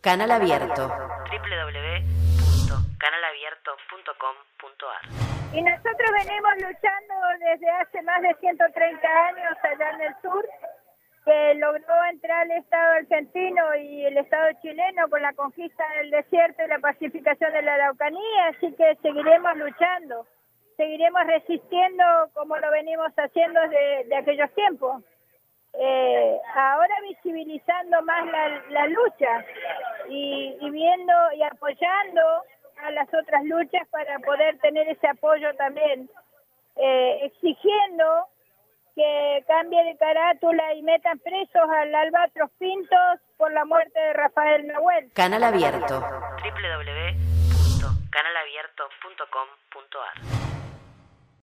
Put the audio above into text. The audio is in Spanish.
Canal Abierto. www.canalabierto.com.ar. Y nosotros venimos luchando desde hace más de 130 años allá en el sur, que logró entrar el Estado argentino y el Estado chileno con la conquista del desierto y la pacificación de la Araucanía, así que seguiremos luchando, seguiremos resistiendo como lo venimos haciendo de aquellos tiempos. Ahora visibilizando más la lucha y viendo y apoyando a las otras luchas para poder tener ese apoyo también, exigiendo que cambie de carátula y metan presos al Albatros Pintos por la muerte de Rafael Nahuel. Canal Abierto. www.canalabierto.com.ar.